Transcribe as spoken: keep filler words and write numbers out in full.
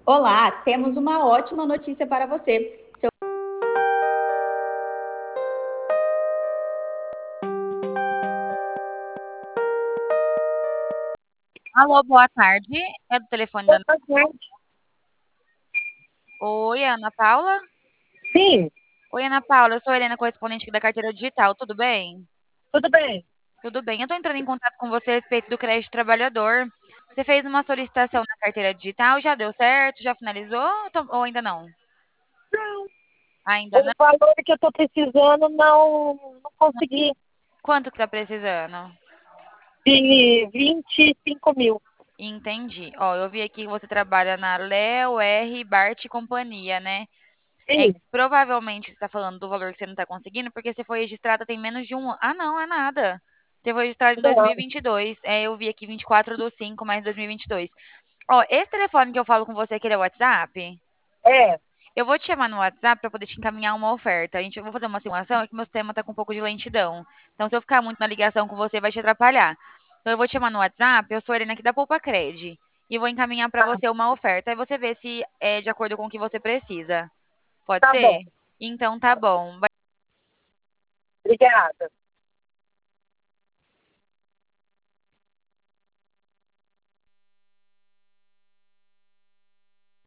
Olá, temos uma ótima notícia para você. Seu Alô, boa tarde. É do telefone da. Boa tarde. Oi, Ana Paula? Sim, Oi, Ana Paula. Eu sou a Helena, correspondente aqui da carteira digital. Tudo bem? tudo bem. Tudo bem. Eu tô entrando em contato com você a respeito do crédito trabalhador. Você fez uma solicitação na carteira digital, já deu certo? Já finalizou ou to- ou ainda não? Não, Ainda o não? valor que eu estou precisando não, não consegui. Quanto que tá precisando? De vinte e cinco mil. Entendi. Ó, eu vi aqui que você trabalha na Léo R. Bart e Companhia, né? É, Sim, provavelmente você está falando do valor que você não está conseguindo, porque você foi registrada tem menos de um ano. Ah, não, é nada. Você foi registrada em não. dois mil e vinte e dois. É, eu vi aqui vinte e quatro do cinco mais dois mil e vinte e dois. Ó, esse telefone que eu falo com você aqui é o WhatsApp. É, Eu vou te chamar no WhatsApp para poder te encaminhar uma oferta. A gente, eu vou fazer uma simulação, é que meu sistema está com um pouco de lentidão. Então, se eu ficar muito na ligação com você, vai te atrapalhar. Então, eu vou te chamar no WhatsApp, eu sou a Helena aqui da Poupa Cred. E vou encaminhar para tá, você uma oferta. Aí você vê se é de acordo com o que você precisa. Pode tá ser? bom. Então tá bom. Obrigada.